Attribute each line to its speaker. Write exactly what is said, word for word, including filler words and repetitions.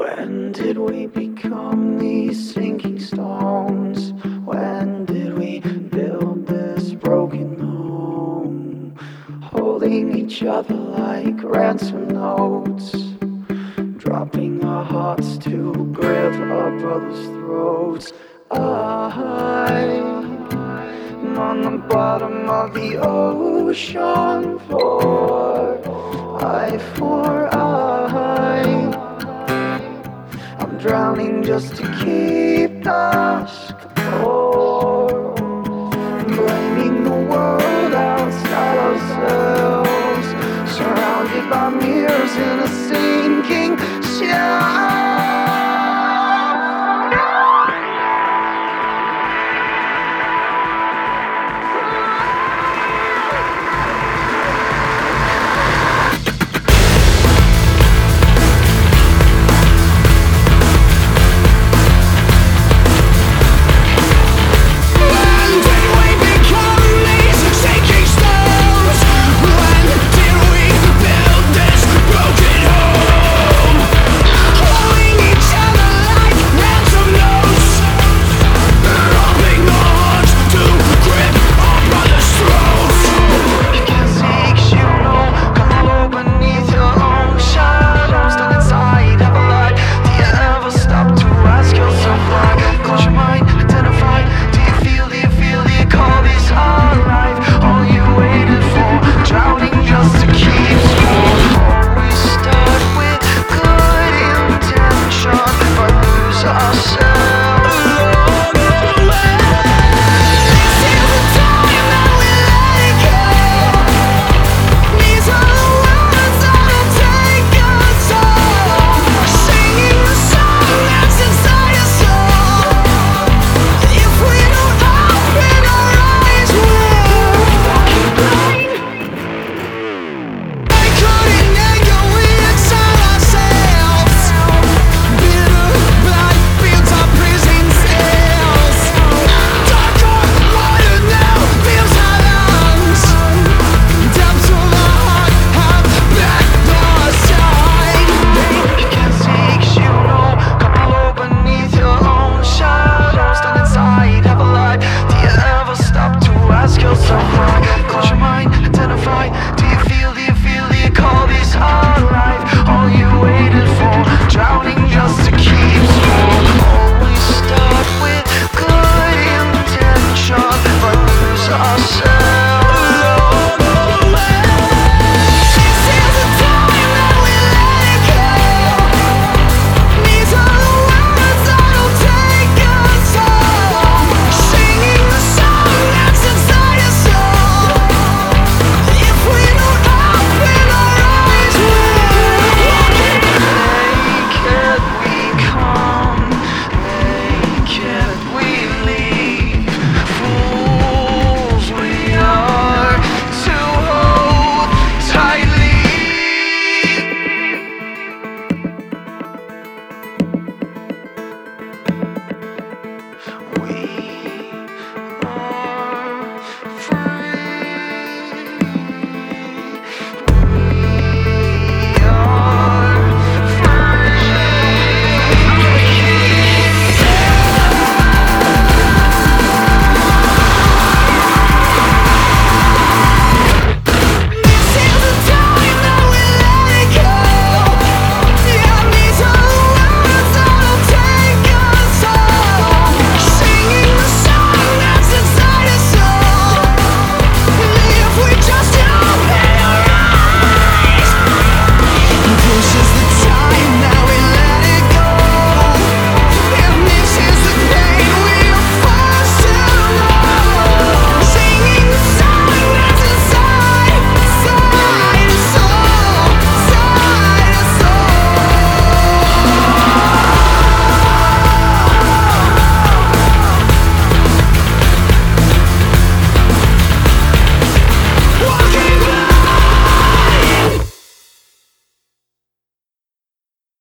Speaker 1: When did we become these sinking stones? When did we build this broken home? Holding each other like ransom notes, dropping our hearts to grip our brothers' throats. I'm on the bottom of the ocean floor, eye for eye. I'm drowning just to keep the score, blaming the world outside ourselves, surrounded by mirrors in a sinking shell.